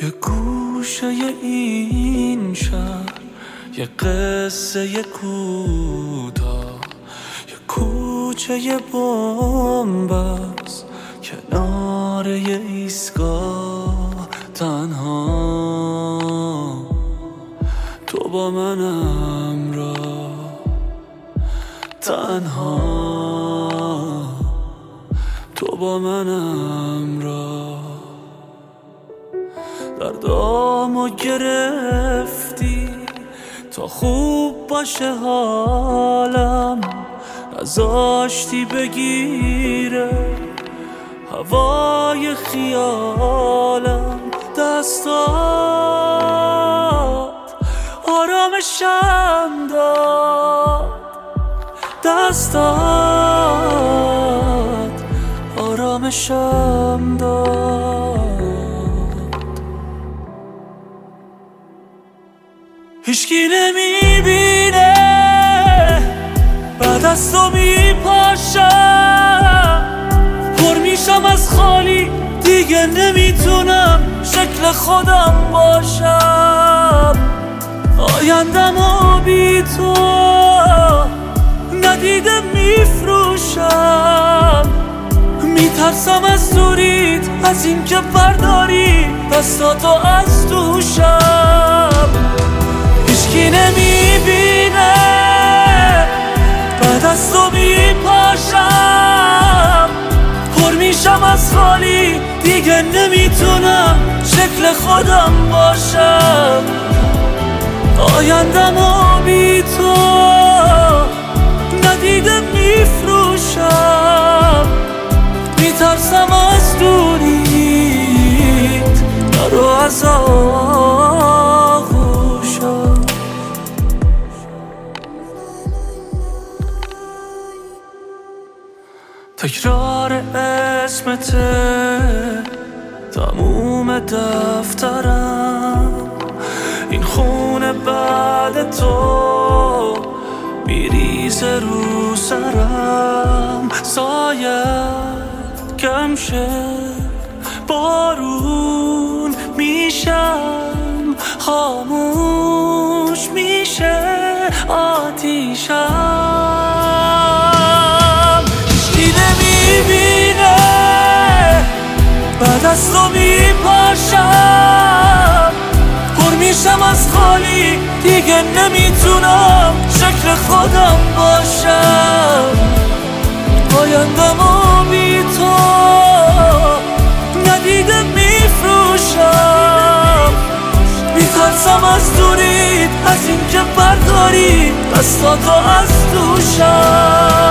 یه گوشه این شهر، یه قصه کوتاه، یه کوچه یه بنبست کنار یه ایستگاه. تنها تو با منم را، تنها تو با منم را. دردامو گرفتی تا خوب باشه حالم، نذاشتی بگیره هوای خیالم. دستات آرامشم داد، دستات آرامشم داد. هیچکی نمیبینه بعد از تو میپاشم، پر میشم از خالی، دیگه نمیتونم شکل خودم باشم. آیندمو بی تو ندیده میفروشم، میترسم از دوریت، از این که برداری دستاتو از دوشم. هیچکی نمیبینه بعد از تو میپاشم، پر میشم از خالی، دیگه نمیتونم شکل خودم باشم. آیندمو بی تو ندیده میفروشم، میترسم از دوریت، نرو از آغوشم. تکرار اسمته تموم دفترم، این خونه بعد تو میریزه رو سرم. سایه کم شه بارون میشم، خاموش میشه آتیشم. هیچکی نمیبینه بعد از تو میپاشم، پر میشم از خالی، دیگه نمیتونم شکل خودم باشم. آیندمو بی تو ندیده میفروشم، میترسم از دوریت، از این که برداری دستاتو از دوشم.